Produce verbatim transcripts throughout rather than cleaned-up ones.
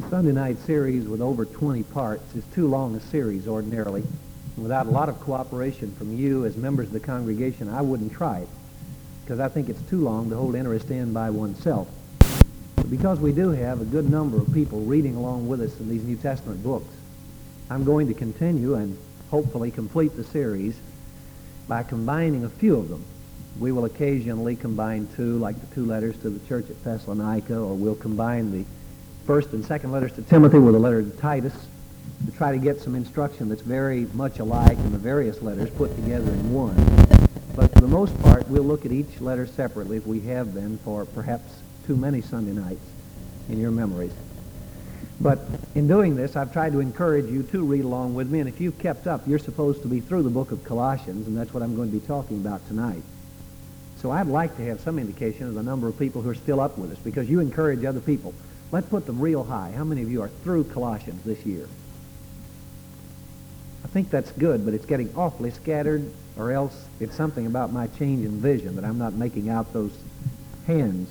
Sunday night series with over twenty parts is too long a series ordinarily. Without a lot of cooperation from you as members of the congregation, I wouldn't try it, because I think it's too long to hold interest in by oneself. But because we do have a good number of people reading along with us in these New Testament books, I'm going to continue and hopefully complete the series by combining a few of them. We will occasionally combine two, like the two letters to the church at Thessalonica, or we'll combine the first and second letters to Timothy with a letter to Titus, to try to get some instruction that's very much alike in the various letters put together in one. But for the most part, we'll look at each letter separately, if we have been for perhaps too many Sunday nights in your memories. But in doing this, I've tried to encourage you to read along with me, and if you've kept up, you're supposed to be through the book of Colossians, and that's what I'm going to be talking about tonight. So I'd like to have some indication of the number of people who are still up with us, because you encourage other people. Let's put them real high. How many of you are through Colossians this year? I think that's good, but it's getting awfully scattered, or else it's something about my change in vision that I'm not making out those hands.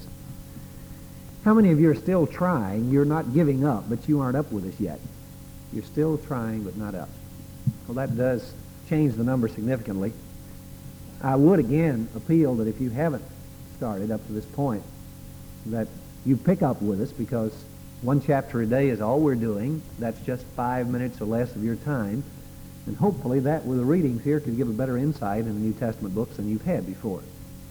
How many of you are still trying? You're not giving up, but you aren't up with us yet. You're still trying, but not up. Well, that does change the number significantly. I would again appeal that if you haven't started up to this point, that you pick up with us, because one chapter a day is all we're doing. That's just five minutes or less of your time. And hopefully that, with the readings here, could give a better insight in the New Testament books than you've had before.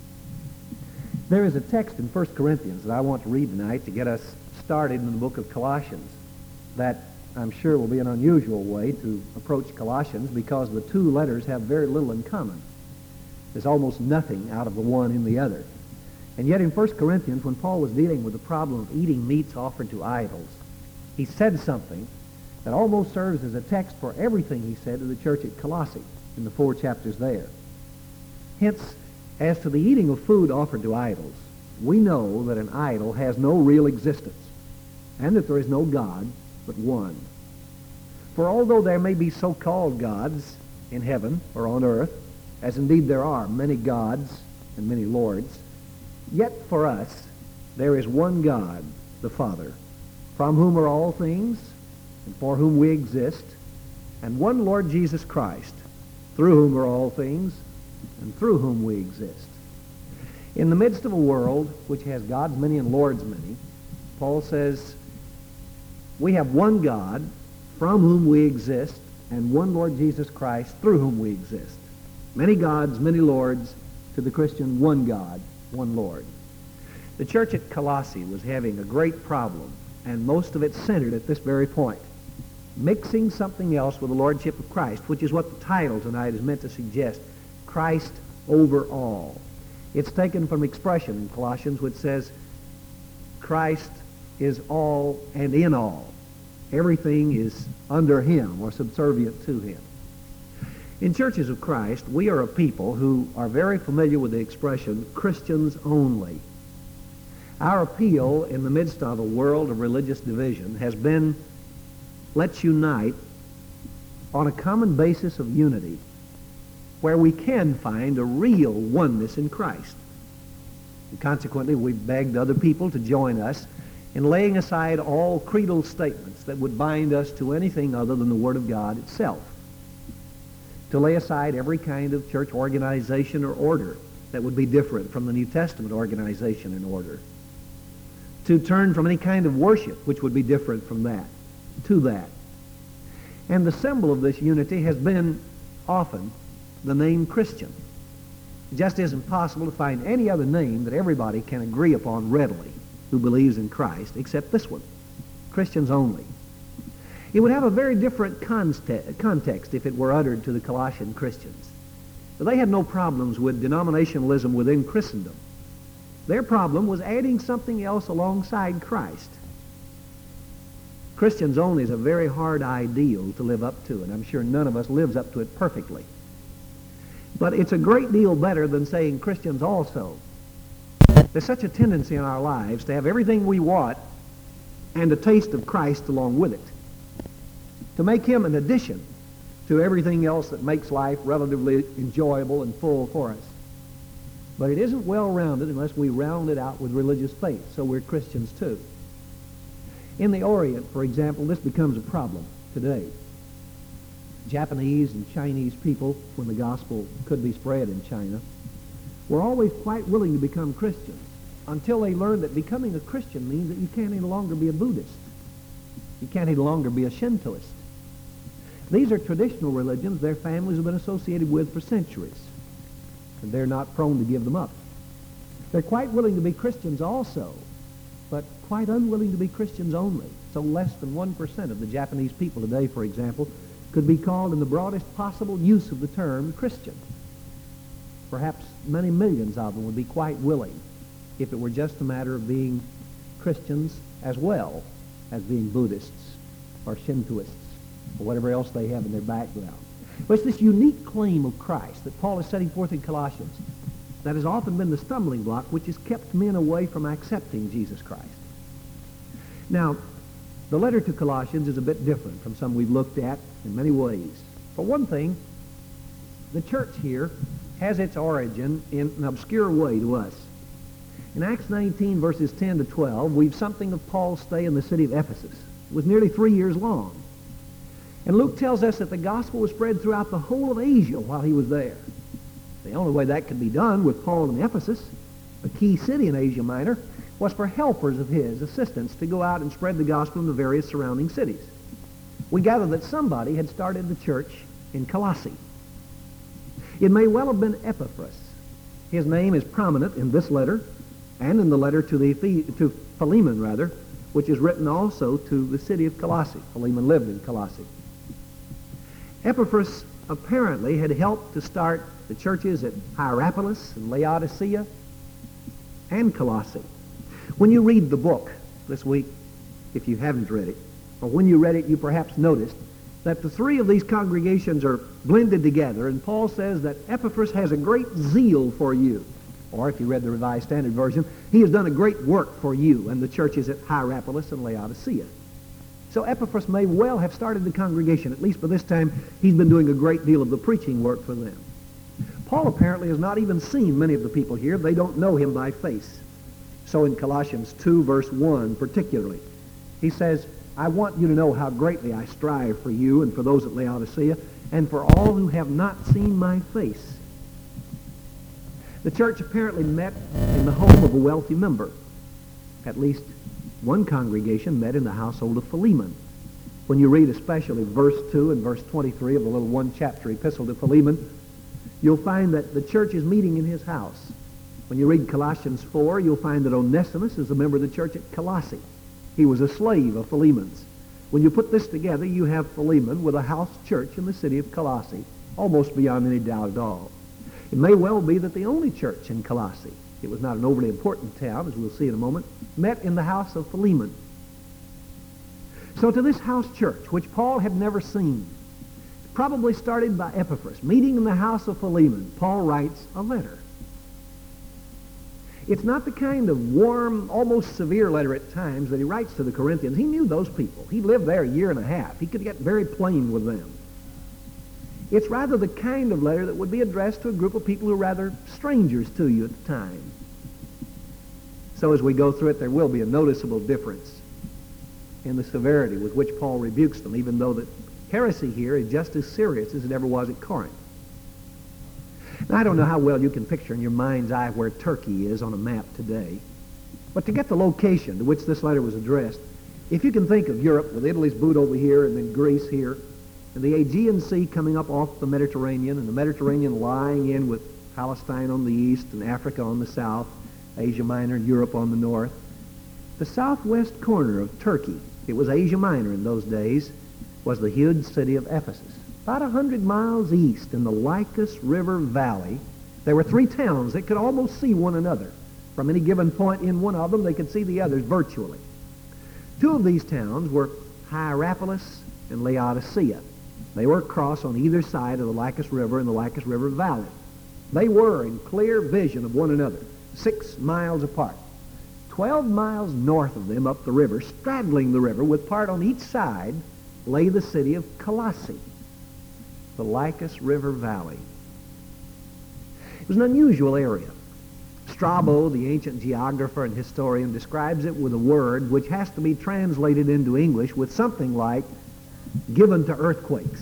There is a text in First Corinthians that I want to read tonight to get us started in the book of Colossians. That, I'm sure, will be an unusual way to approach Colossians, because the two letters have very little in common. There's almost nothing out of the one in the other. And yet in First Corinthians, when Paul was dealing with the problem of eating meats offered to idols, he said something that almost serves as a text for everything he said to the church at Colossae in the four chapters there. Hence, as to the eating of food offered to idols, we know that an idol has no real existence, and that there is no God but one. For although there may be so-called gods in heaven or on earth, as indeed there are many gods and many lords, yet for us there is one God, the Father, from whom are all things, and for whom we exist, and one Lord Jesus Christ, through whom are all things, and through whom we exist. In the midst of a world which has gods many and lords many, Paul says, we have one God, from whom we exist, and one Lord Jesus Christ, through whom we exist. Many gods, many lords, to the Christian, one God, one Lord. The church at Colossae was having a great problem, and most of it centered at this very point. Mixing something else with the Lordship of Christ, which is what the title tonight is meant to suggest. Christ over all. It's taken from expression in Colossians which says, Christ is all and in all. Everything is under him or subservient to him. In churches of Christ, we are a people who are very familiar with the expression Christians only. Our appeal in the midst of a world of religious division has been, let's unite on a common basis of unity where we can find a real oneness in Christ. And consequently, we've begged other people to join us in laying aside all creedal statements that would bind us to anything other than the Word of God itself. To lay aside every kind of church organization or order that would be different from the New Testament organization and order. To turn from any kind of worship which would be different from that, to that. And the symbol of this unity has been often the name Christian. It just isn't possible to find any other name that everybody can agree upon readily who believes in Christ except this one, Christians only. It would have a very different context if it were uttered to the Colossian Christians. They had no problems with denominationalism within Christendom. Their problem was adding something else alongside Christ. Christians only is a very hard ideal to live up to, and I'm sure none of us lives up to it perfectly. But it's a great deal better than saying Christians also. There's such a tendency in our lives to have everything we want and a taste of Christ along with it, to make him an addition to everything else that makes life relatively enjoyable and full for us. But it isn't well-rounded unless we round it out with religious faith, so we're Christians too. In the Orient, for example, this becomes a problem today. Japanese and Chinese people, when the gospel could be spread in China, were always quite willing to become Christians until they learned that becoming a Christian means that you can't any longer be a Buddhist. You can't any longer be a Shintoist. These are traditional religions their families have been associated with for centuries, and they're not prone to give them up. They're quite willing to be Christians also, but quite unwilling to be Christians only. So less than one percent of the Japanese people today, for example, could be called in the broadest possible use of the term Christian. Perhaps many millions of them would be quite willing if it were just a matter of being Christians as well as being Buddhists or Shintoists or whatever else they have in their background. But it's this unique claim of Christ that Paul is setting forth in Colossians that has often been the stumbling block which has kept men away from accepting Jesus Christ. Now, the letter to Colossians is a bit different from some we've looked at in many ways. For one thing, the church here has its origin in an obscure way to us. In Acts nineteen, verses ten to twelve, we've something of Paul's stay in the city of Ephesus. It was nearly three years long. And Luke tells us that the gospel was spread throughout the whole of Asia while he was there. The only way that could be done with Paul in Ephesus, a key city in Asia Minor, was for helpers of his, assistants, to go out and spread the gospel in the various surrounding cities. We gather that somebody had started the church in Colossae. It may well have been Epaphras. His name is prominent in this letter and in the letter to the to Philemon, rather, which is written also to the city of Colossae. Philemon lived in Colossae. Epaphras apparently had helped to start the churches at Hierapolis and Laodicea and Colossae. When you read the book this week, if you haven't read it, or when you read it, you perhaps noticed that the three of these congregations are blended together, and Paul says that Epaphras has a great zeal for you. Or if you read the Revised Standard Version, he has done a great work for you and the churches at Hierapolis and Laodicea. So Epaphras may well have started the congregation. At least by this time, he's been doing a great deal of the preaching work for them. Paul apparently has not even seen many of the people here. They don't know him by face. So in Colossians two, verse one particularly, he says, I want you to know how greatly I strive for you and for those at Laodicea and for all who have not seen my face. The church apparently met in the home of a wealthy member. At least one congregation met in the household of Philemon. When you read especially verse two and verse twenty-three of the little one-chapter epistle to Philemon, you'll find that the church is meeting in his house. When you read Colossians four, you'll find that Onesimus is a member of the church at Colossae. He was a slave of Philemon's. When you put this together, you have Philemon with a house church in the city of Colossae, almost beyond any doubt at all. It may well be that the only church in Colossae, it was not an overly important town, as we'll see in a moment, met in the house of Philemon. So to this house church, which Paul had never seen, probably started by Epaphras, meeting in the house of Philemon, Paul writes a letter. It's not the kind of warm, almost severe letter at times that he writes to the Corinthians. He knew those people. He lived there a year and a half. He could get very plain with them. It's rather the kind of letter that would be addressed to a group of people who are rather strangers to you at the time. So as we go through it, there will be a noticeable difference in the severity with which Paul rebukes them, even though that heresy here is just as serious as it ever was at Corinth. Now, I don't know how well you can picture in your mind's eye where Turkey is on a map today, but to get the location to which this letter was addressed, if you can think of Europe with Italy's boot over here and then Greece here, and the Aegean Sea coming up off the Mediterranean, and the Mediterranean lying in with Palestine on the east and Africa on the south, Asia Minor and Europe on the north. The southwest corner of Turkey, it was Asia Minor in those days, was the huge city of Ephesus. About a hundred miles east in the Lycus River Valley, there were three towns that could almost see one another. From any given point in one of them, they could see the others virtually. Two of these towns were Hierapolis and Laodicea. They were across on either side of the Lycus River in the Lycus River Valley. They were in clear vision of one another, six miles apart. Twelve miles north of them up the river, straddling the river with part on each side, lay the city of Colossae, the Lycus River Valley. It was an unusual area. Strabo, the ancient geographer and historian, describes it with a word which has to be translated into English with something like given to earthquakes.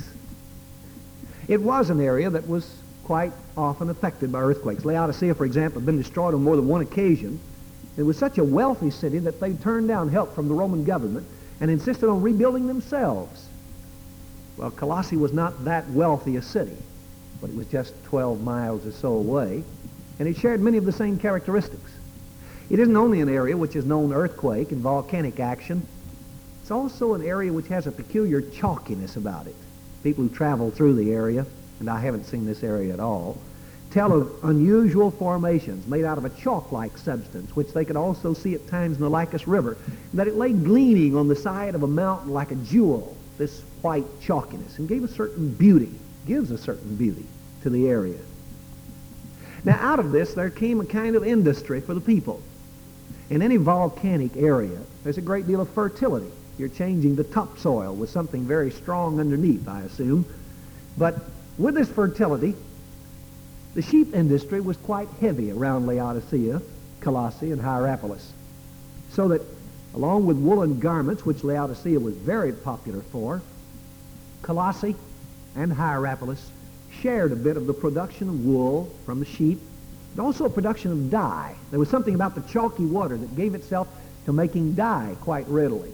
It was an area that was quite often affected by earthquakes. Laodicea, for example, had been destroyed on more than one occasion. It was such a wealthy city that they turned down help from the Roman government and insisted on rebuilding themselves. Well, Colossae was not that wealthy a city, but it was just twelve miles or so away, and it shared many of the same characteristics. It isn't only an area which is known earthquake and volcanic action, it's also an area which has a peculiar chalkiness about it. People who travel through the area, and I haven't seen this area at all, tell of unusual formations made out of a chalk-like substance, which they could also see at times in the Lycus River, that it lay gleaming on the side of a mountain like a jewel, this white chalkiness, and gave a certain beauty, gives a certain beauty to the area. Now, out of this, there came a kind of industry for the people. In any volcanic area, there's a great deal of fertility. You're changing the topsoil with something very strong underneath, I assume. But with this fertility, the sheep industry was quite heavy around Laodicea, Colossae, and Hierapolis. So that, along with woolen garments, which Laodicea was very popular for, Colossae and Hierapolis shared a bit of the production of wool from the sheep, and also a production of dye. There was something about the chalky water that gave itself to making dye quite readily.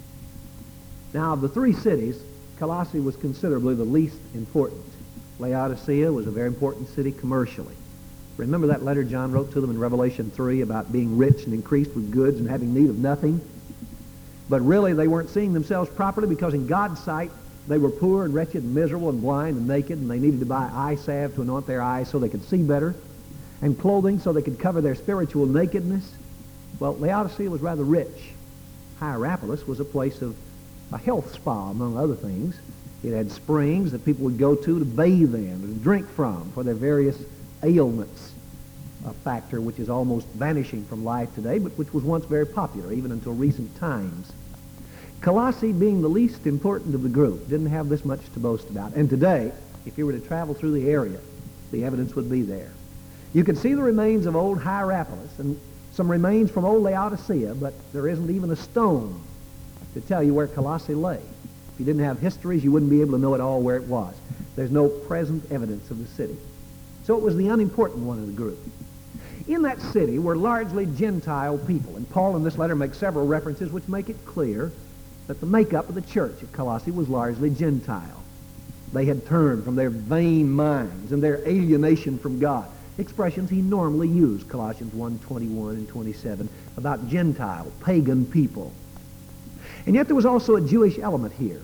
Now, of the three cities, Colossae was considerably the least important. Laodicea was a very important city commercially. Remember that letter John wrote to them in Revelation three about being rich and increased with goods and having need of nothing? But really, they weren't seeing themselves properly because in God's sight, they were poor and wretched and miserable and blind and naked, and they needed to buy eye salve to anoint their eyes so they could see better, and clothing so they could cover their spiritual nakedness. Well, Laodicea was rather rich. Hierapolis was a place of a health spa, among other things. It had springs that people would go to to bathe in and drink from for their various ailments, a factor which is almost vanishing from life today, but which was once very popular, even until recent times. Colossae, being the least important of the group, didn't have this much to boast about. And today, if you were to travel through the area, the evidence would be there. You could see the remains of old Hierapolis and some remains from old Laodicea, but there isn't even a stone to tell you where Colossae lay. If you didn't have histories, you wouldn't be able to know at all where it was. There's no present evidence of the city. So it was the unimportant one of the group. In that city were largely Gentile people, and Paul in this letter makes several references which make it clear that the makeup of the church at Colossae was largely Gentile. They had turned from their vain minds and their alienation from God, expressions he normally used, Colossians one, twenty-one and twenty-seven, about Gentile, pagan people. And yet there was also a Jewish element here.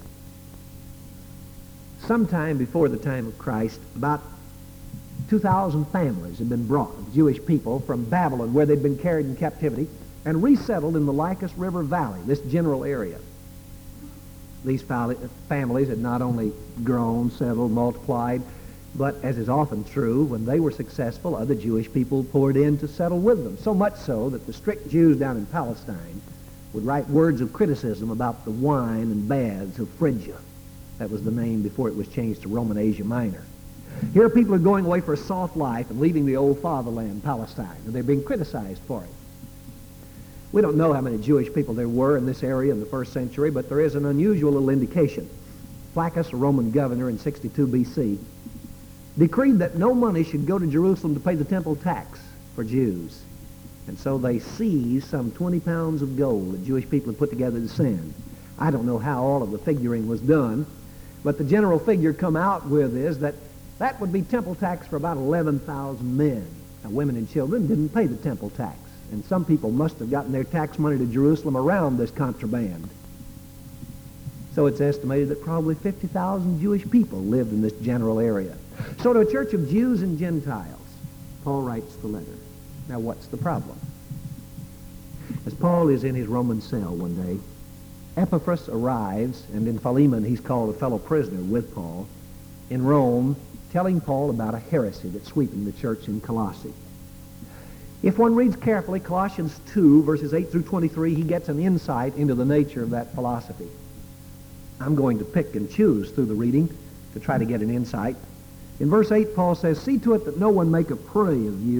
Sometime before the time of Christ, about two thousand families had been brought of Jewish people from Babylon, where they'd been carried in captivity, and resettled in the Lycus River Valley, this general area. These families had not only grown, settled, multiplied, but as is often true, when they were successful, other Jewish people poured in to settle with them, so much so that the strict Jews down in Palestine would write words of criticism about the wine and baths of Phrygia. That was the name before it was changed to Roman Asia Minor. Here people are going away for a soft life and leaving the old fatherland, Palestine, and they're being criticized for it. We don't know how many Jewish people there were in this area in the first century, but there is an unusual little indication. Flaccus, a Roman governor in sixty-two B C, decreed that no money should go to Jerusalem to pay the temple tax for Jews. And so they seized some twenty pounds of gold that Jewish people had put together to send. I don't know how all of the figuring was done, but the general figure come out with is that that would be temple tax for about eleven thousand men. Now, women and children didn't pay the temple tax, and some people must have gotten their tax money to Jerusalem around this contraband. So it's estimated that probably fifty thousand Jewish people lived in this general area. So to a church of Jews and Gentiles, Paul writes the letter. Now, what's the problem? As Paul is in his Roman cell one day, Epaphras arrives, and in Philemon he's called a fellow prisoner with Paul, in Rome, telling Paul about a heresy that's sweeping the church in Colossae. If one reads carefully Colossians two, verses eight through twenty-three, he gets an insight into the nature of that philosophy. I'm going to pick and choose through the reading to try to get an insight. In verse eight, Paul says, "See to it that no one make a prey of you,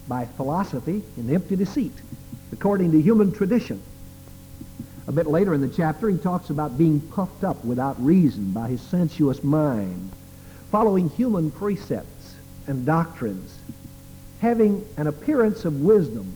by philosophy and empty deceit, according to human tradition. A bit later in the chapter, he talks about being puffed up without reason by his sensuous mind, following human precepts and doctrines, having an appearance of wisdom.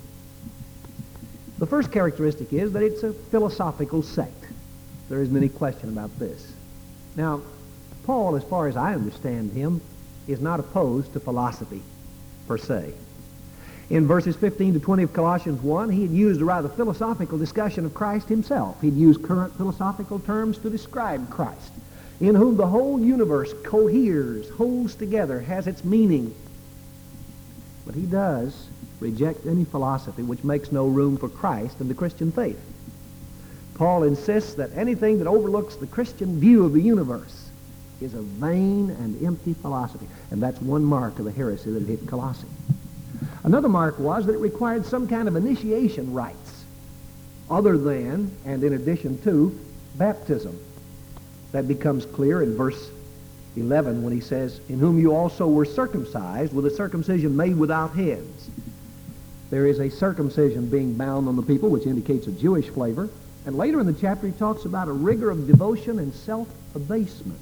The first characteristic is that it's a philosophical sect. There isn't any question about this. Now, Paul, as far as I understand him, is not opposed to philosophy per se. In verses fifteen to twenty of Colossians one, he had used a rather philosophical discussion of Christ himself. He'd used current philosophical terms to describe Christ, in whom the whole universe coheres, holds together, has its meaning. But he does reject any philosophy which makes no room for Christ and the Christian faith. Paul insists that anything that overlooks the Christian view of the universe is a vain and empty philosophy. And that's one mark of the heresy that hit Colossae. Another mark was that it required some kind of initiation rites other than and in addition to baptism. That becomes clear in verse eleven when he says, in whom you also were circumcised with a circumcision made without hands. There is a circumcision being bound on the people, which indicates a Jewish flavor. And later in the chapter, he talks about a rigor of devotion and self-abasement.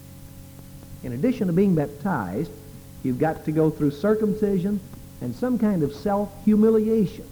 In addition to being baptized, you've got to go through circumcision and some kind of self-humiliation.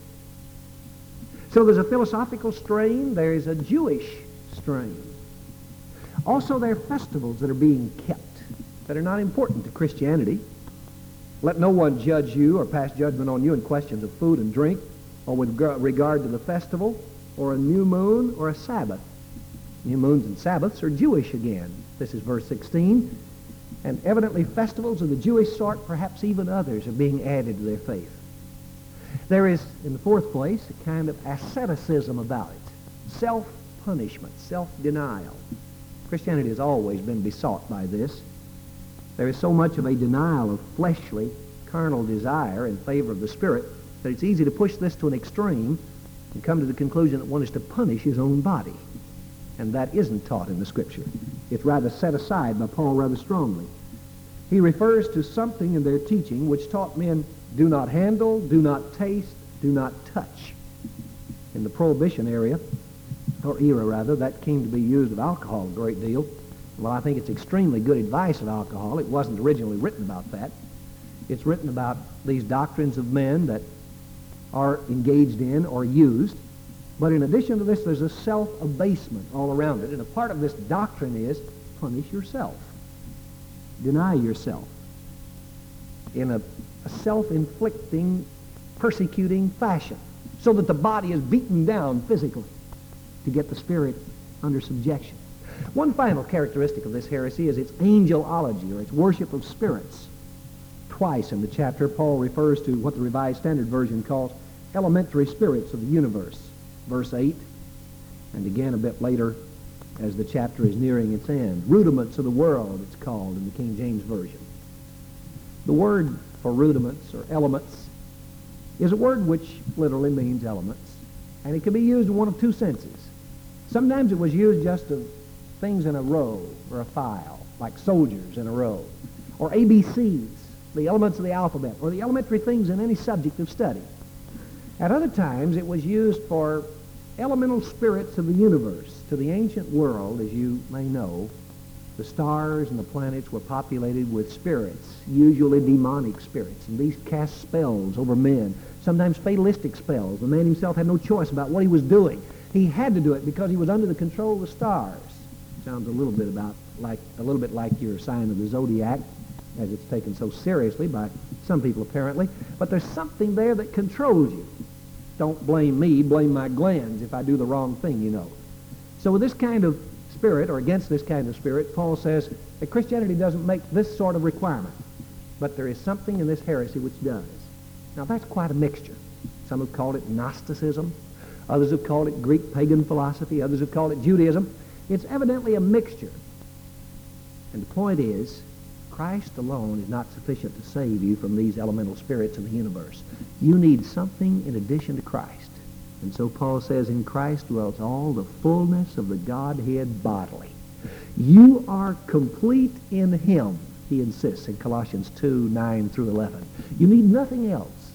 So there's a philosophical strain. There is a Jewish strain. Also, there are festivals that are being kept that are not important to Christianity. Let no one judge you or pass judgment on you in questions of food and drink, or with regard to the festival, or a new moon, or a Sabbath. New moons and Sabbaths are Jewish again. This is verse sixteen. And evidently festivals of the Jewish sort, perhaps even others, are being added to their faith. There is, in the fourth place, a kind of asceticism about it. Self-punishment, self-denial. Christianity has always been besought by this. There is so much of a denial of fleshly, carnal desire in favor of the Spirit that it's easy to push this to an extreme and come to the conclusion that one is to punish his own body. And that isn't taught in the Scripture. It's rather set aside by Paul rather strongly. He refers to something in their teaching which taught men do not handle, do not taste, do not touch. In the Prohibition area, or era rather, that came to be used of alcohol a great deal. Well, I think it's extremely good advice of alcohol. It wasn't originally written about that. It's written about these doctrines of men that are engaged in or used. But in addition to this, there's a self-abasement all around it. And a part of this doctrine is punish yourself. Deny yourself in a, a self-inflicting, persecuting fashion so that the body is beaten down physically to get the spirit under subjection. One final characteristic of this heresy is its angelology, or its worship of spirits. Twice in the chapter, Paul refers to what the Revised Standard Version calls elementary spirits of the universe. Verse eight, and again a bit later as the chapter is nearing its end. Rudiments of the world, it's called in the King James Version. The word for rudiments or elements is a word which literally means elements, and it can be used in one of two senses. Sometimes it was used just of things in a row or a file, like soldiers in a row, or A B Cs, the elements of the alphabet, or the elementary things in any subject of study. At other times, it was used for elemental spirits of the universe. To the ancient world, as you may know, the stars and the planets were populated with spirits, usually demonic spirits, and these cast spells over men, sometimes fatalistic spells. The man himself had no choice about what he was doing. He had to do it because he was under the control of the stars. Sounds a little bit about like a little bit like your sign of the zodiac, as it's taken so seriously by some people apparently. But there's something there that controls you. Don't blame me, blame my glands if I do the wrong thing, you know. So with this kind of spirit, or against this kind of spirit, Paul says that Christianity doesn't make this sort of requirement, but there is something in this heresy which does. Now that's quite a mixture. Some have called it Gnosticism, others have called it Greek pagan philosophy, others have called it Judaism. It's evidently a mixture. And the point is, Christ alone is not sufficient to save you from these elemental spirits of the universe. You need something in addition to Christ. And so Paul says, in Christ dwells all the fullness of the Godhead bodily. You are complete in him, he insists in Colossians two, nine through eleven. You need nothing else.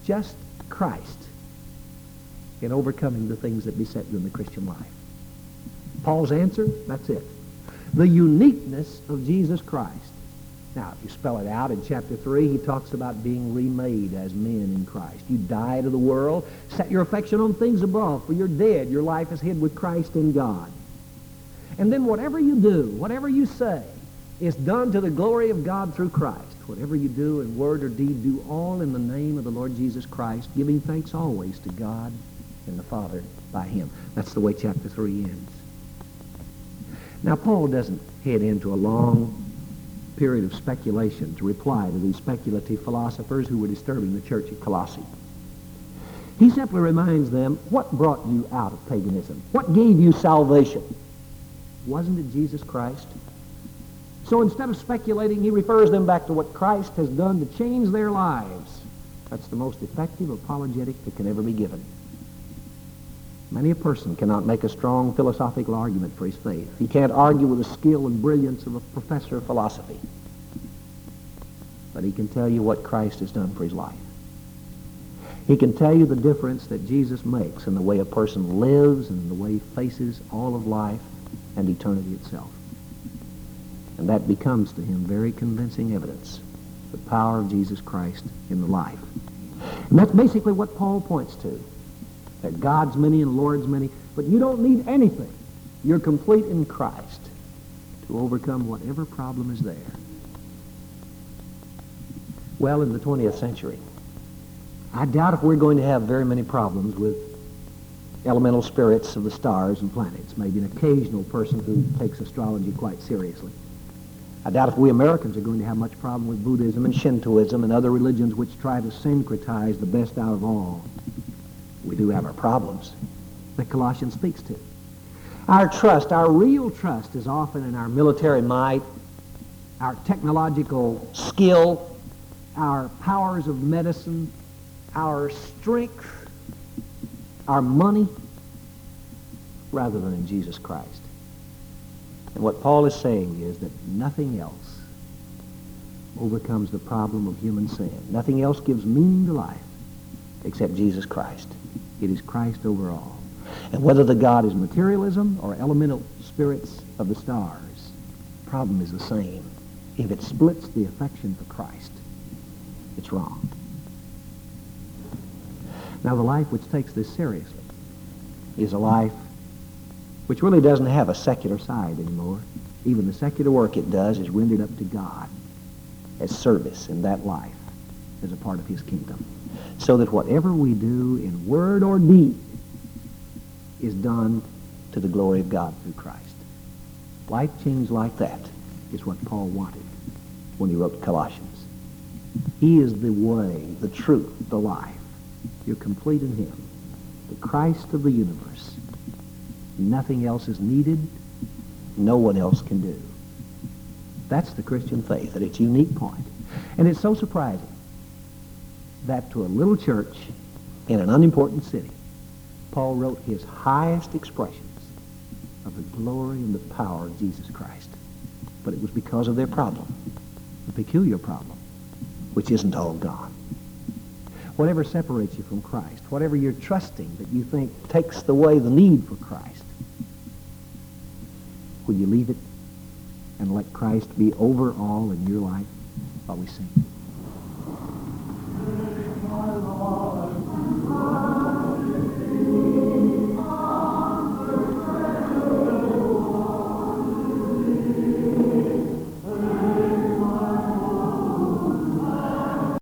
just Christ in overcoming the things that beset you in the Christian life. Paul's answer, that's it. The uniqueness of Jesus Christ. Now, if you spell it out in chapter three, he talks about being remade as men in Christ. You die to the world, set your affection on things above, for you're dead. Your life is hid with Christ in God. And then whatever you do, whatever you say, is done to the glory of God through Christ. Whatever you do in word or deed, do all in the name of the Lord Jesus Christ, giving thanks always to God and the Father by him. That's the way chapter three ends. Now, Paul doesn't head into a long period of speculation to reply to these speculative philosophers who were disturbing the church at Colossae. He simply reminds them, what brought you out of paganism? What gave you salvation? Wasn't it Jesus Christ? So instead of speculating, he refers them back to what Christ has done to change their lives. That's the most effective apologetic that can ever be given. Many a person cannot make a strong philosophical argument for his faith. He can't argue with the skill and brilliance of a professor of philosophy. But he can tell you what Christ has done for his life. He can tell you the difference that Jesus makes in the way a person lives and the way he faces all of life and eternity itself. And that becomes to him very convincing evidence, the power of Jesus Christ in the life. And that's basically what Paul points to. That God's many and Lord's many, but you don't need anything. You're complete in Christ to overcome whatever problem is there. Well, in the twentieth century, I doubt if we're going to have very many problems with elemental spirits of the stars and planets. Maybe an occasional person who takes astrology quite seriously. I doubt if we Americans are going to have much problem with Buddhism and Shintoism and other religions which try to syncretize the best out of all. We do have our problems that Colossians speaks to. Our trust, our real trust, is often in our military might, our technological skill, our powers of medicine, our strength, our money, rather than in Jesus Christ. And what Paul is saying is that nothing else overcomes the problem of human sin. Nothing else gives meaning to life except Jesus Christ. It is Christ over all. And whether the God is materialism or elemental spirits of the stars, the problem is the same. If it splits the affection for Christ, it's wrong. Now, the life which takes this seriously is a life which really doesn't have a secular side anymore. Even the secular work it does is rendered up to God as service in that life as a part of his kingdom. So that whatever we do in word or deed is done to the glory of God through Christ. Life change like that is what Paul wanted when he wrote Colossians. He is the way, the truth, the life. You're complete in him, the Christ of the universe. Nothing else is needed. No one else can do. That's the Christian faith at its unique point. And it's so surprising that to a little church in an unimportant city, Paul wrote his highest expressions of the glory and the power of Jesus Christ. But it was because of their problem, the peculiar problem, which isn't all gone. Whatever separates you from Christ, whatever you're trusting that you think takes away the need for Christ, will you leave it and let Christ be over all in your life while we sing?